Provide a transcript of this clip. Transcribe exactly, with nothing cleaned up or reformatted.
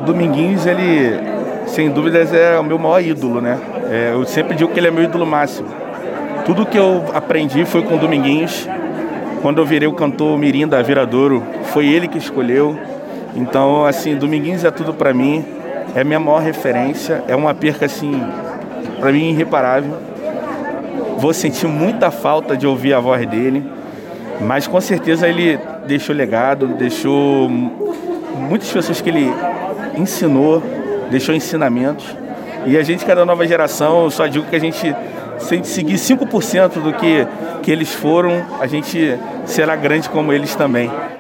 Dominguinhos, ele, sem dúvidas, é o meu maior ídolo, né? É, eu sempre digo que ele é meu ídolo máximo. Tudo que eu aprendi foi com o Dominguinhos. Quando eu virei o cantor mirim da Viradouro, foi ele que escolheu. Então, assim, Dominguinhos é tudo pra mim. É a minha maior referência. É uma perca, assim, pra mim, irreparável. Vou sentir muita falta de ouvir a voz dele. Mas, com certeza, ele deixou legado, deixou muitas pessoas que ele ensinou, deixou ensinamentos. E a gente, que é da nova geração, eu só digo que a gente, se a gente seguir cinco por cento do que, que eles foram, a gente será grande como eles também.